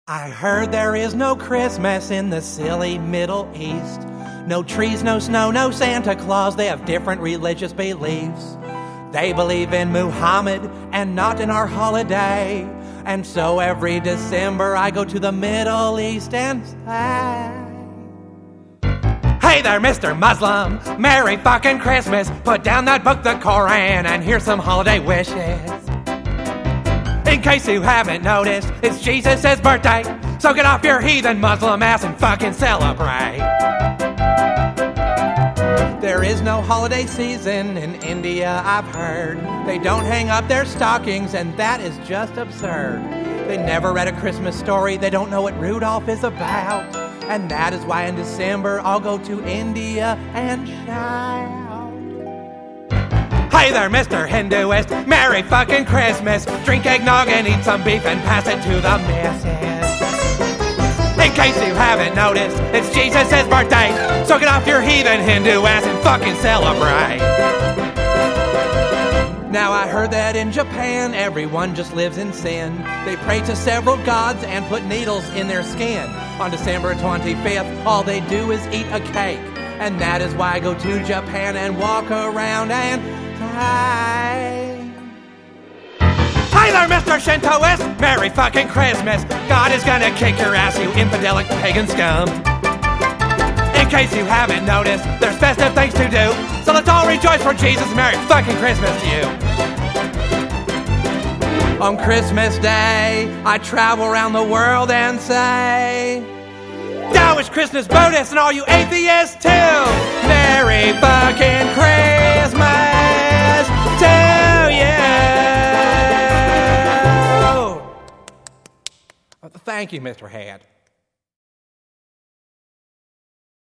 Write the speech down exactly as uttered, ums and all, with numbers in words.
I heard there is no Christmas in the silly Middle East. No trees, no snow, no Santa Claus. They have different religious beliefs. They believe in Muhammad and not in our holiday. And so every December I go to the Middle East and say, hey there, Mister Muslim, Merry fucking Christmas. Put down that book, the Koran, and here's some holiday wishes. In case you haven't noticed, it's Jesus' birthday. So get off your heathen Muslim ass and fucking celebrate. There is no holiday season in India, I've heard. They don't hang up their stockings, and that is just absurd. They never read a Christmas story, they don't know what Rudolph is about. And that is why in December I'll go to India and shout. Hey there, Mister Hinduist, Merry fucking Christmas. Drink eggnog and eat some beef and pass it to the missus. In case you haven't noticed, it's Jesus' birthday. So get off your heathen Hindu ass and fucking celebrate. Now I heard that in Japan, everyone just lives in sin. They pray to several gods and put needles in their skin. On December twenty-fifth, all they do is eat a cake. And that is why I go to Japan and walk around and die. Hi there, Mister Shintoist, Merry fucking Christmas. God is gonna kick your ass, you infidelic pagan scum. In case you haven't noticed, there's festive things to do. So let's all rejoice for Jesus. Merry fucking Christmas to you. On Christmas Day, I travel around the world and say, now it's Christmas bonus and all you atheists too. Merry fucking Christmas to you. Thank you, Mister Head.